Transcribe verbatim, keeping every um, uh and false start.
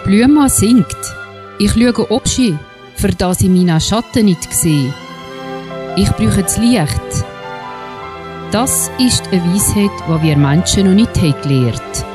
Blüma singt. Ich schaue Obschi, für das ich meinen Schatten nicht sehe. Ich brauche das Licht. Das ist eine Weisheit, die wir Menschen noch nicht haben gelernt.